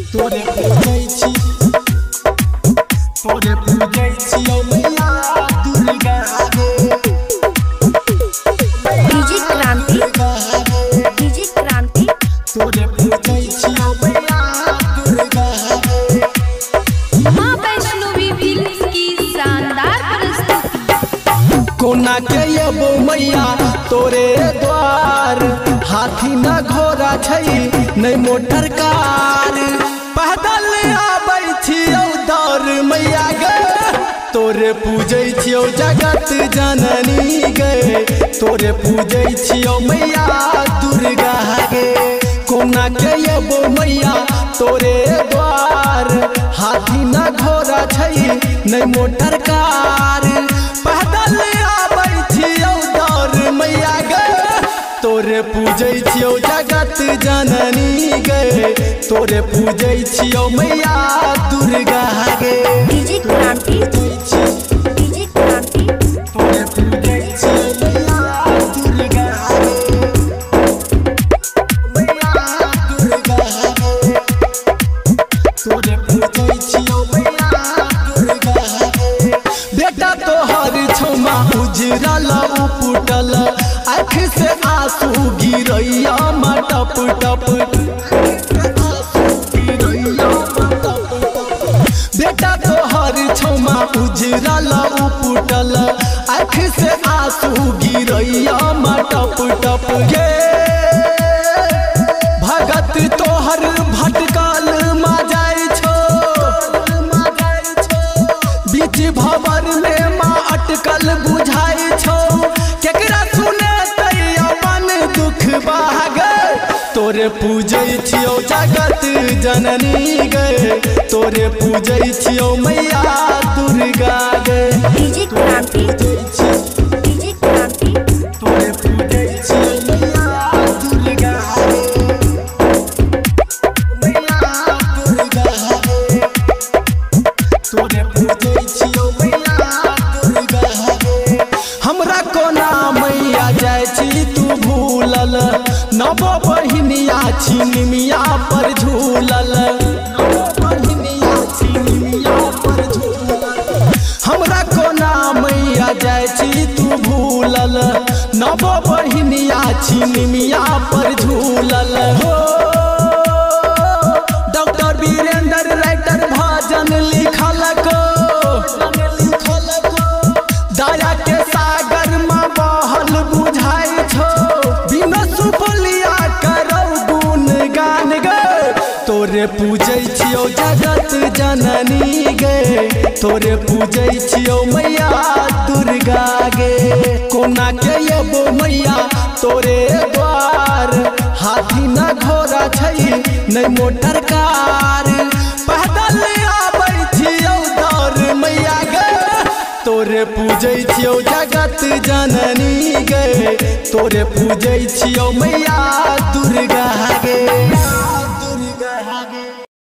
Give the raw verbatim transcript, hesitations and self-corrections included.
तोरे पूजै छी तोरे पूजै छी ओ मैया दुर्गा गे डीजे क्रांति डीजे क्रांति तोरे पूजै छी ओ मैया दुर्गा गे मां वैष्णवी फिल्म्स की शानदार प्रस्तुति। कोना के अबो मैया तोरे द्वार हाथी न घोड़ा छै नै मोटर कार पैदल आबै छियौ दौर मैया गे तोरे पूजै छियौ जगत जननी गे तोरे पूजै छियौ मैया दुर्गा गे कोना के अबो मैया तोरे द्वार हाथी न घोड़ा छै नै मोटर कार पैदल आबै छियौ दौर मैया गे तोरे पूजै छियौ जगत जननी गे तोरे पूजै छियौ मैया दुर्गा गे डीजे क्रांति डीजे क्रांति तोरे पूजै छियौ मैया दुर्गा गे मैया दुर्गा गे तोरे पूजै छियौ मैया दुर्गा गे बेटा तोहर छौमा उजरल उपुटल आँख से आंसू गिरैया टप टप बेटा तोहर छौमा उजरल उपुटल आँख से आंसू गिरैया टप टप गे भगत तोहर भटकाल मा जाय छो बीच भवर में माँ अटकल बुझाई छो केकरा सुने अपन दुख बागे तोरे पूजै छियौ जगत जननी गे तोरे पूजै छियौ मैया दुर्गा गे डीजे क्रांति डीजे क्रांति तोरे पूजै छियौ मैया दुर्गा गे मैया दुर्गा गे तोरे पूजै छियौ मैया दुर्गा गे हमरा कोना मैया जाय छी तू भूलल नवो बहिनिया छिनिमिया पर झूलल नवो बहिनिया छिनिमिया पर झूलल हमरा कोना मैया जाय छी तू भूलल नवो बहिनिया छिनिमिया पर झूलल हो डॉक्टर वीरेंद्र राइटर भजन लिखल को दया के सागर माँ बहल बुझाई छो बिना सुफलिया करौ गुण गान गे तोरे पूजै छियौ जगत जननी गे तोरे पूजै छियौ मैया दुर्गा गे कोना के अबो मैया तोरे द्वार हाथी न घोड़ा छै नै मोटर कार पैदल आबै छियौ दौर मैया गे तोरे पूजै छियौ जगत जननी गे तोरे पूजै छियौ मैया दुर्गा गे।